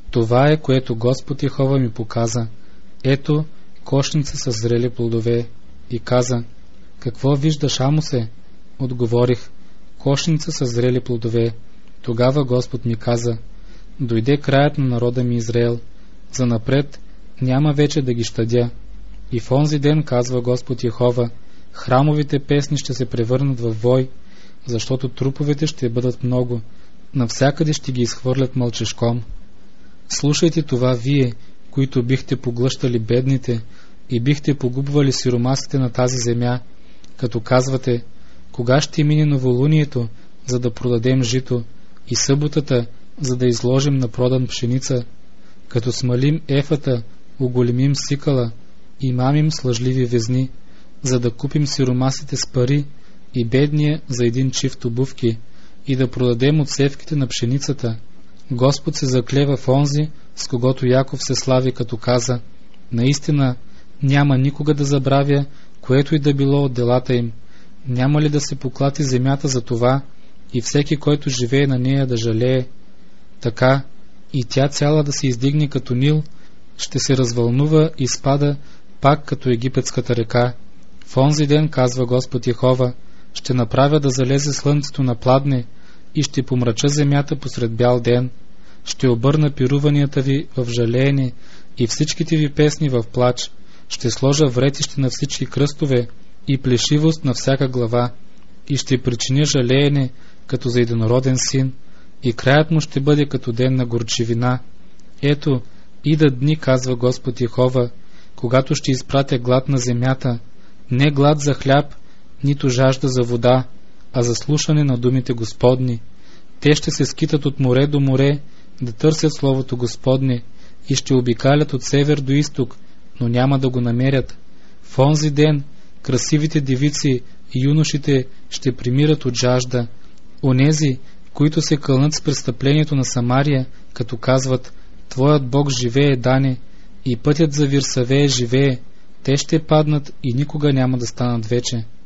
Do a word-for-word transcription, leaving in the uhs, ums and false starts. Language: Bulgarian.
Това е, което Господ Йехова ми показа. Ето, кошница с зрели плодове. И каза: какво виждаш, Амосе? Отговорих: кошница с зрели плодове. Тогава Господ ми каза: дойде краят на народа ми Израел. Занапред няма вече да ги щадя. И в онзи ден, казва Господ Йехова, храмовите песни ще се превърнат в вой, защото труповете ще бъдат много. Навсякъде ще ги изхвърлят мълчешком. Слушайте това вие, които бихте поглъщали бедните и бихте погубвали сиромасите на тази земя, като казвате: кога ще мине новолунието, за да продадем жито, и съботата, за да изложим на продан пшеница, като смалим ефата, оголемим сикала и мамим с лъжливи везни, за да купим сиромасите с пари и бедния за един чифт обувки, и да продадем отсевките на пшеницата. Господ се заклева в онзи, с когото Яков се слави, като каза: наистина няма никога да забравя, което и да било от делата им. Няма ли да се поклати земята за това и всеки, който живее на нея, да жалее? Така и тя цяла да се издигне като Нил, ще се развълнува и спада пак като египетската река. В онзи ден, казва Господ Йехова, ще направя да залезе слънцето на пладне и ще помрача земята посред бял ден. Ще обърна пируванията ви в жалеене и всичките ви песни в плач. Ще сложа вретище на всички кръстове и плешивост на всяка глава, и ще причиня жалеене като за единороден син, и краят му ще бъде като ден на горчивина. Ето, идат дни, казва Господ Йехова, когато ще изпратя глад на земята, не глад за хляб, нито жажда за вода, а за слушане на думите Господни. Те ще се скитат от море до море, да търсят Словото Господне, и ще обикалят от север до изток, но няма да го намерят. В онзи ден красивите девици и юношите ще примират от жажда. Онези, които се кълнат с престъплението на Самария, като казват: твоят Бог живее, Дане, и пътят за Вирсавее живее, те ще паднат и никога няма да станат вече.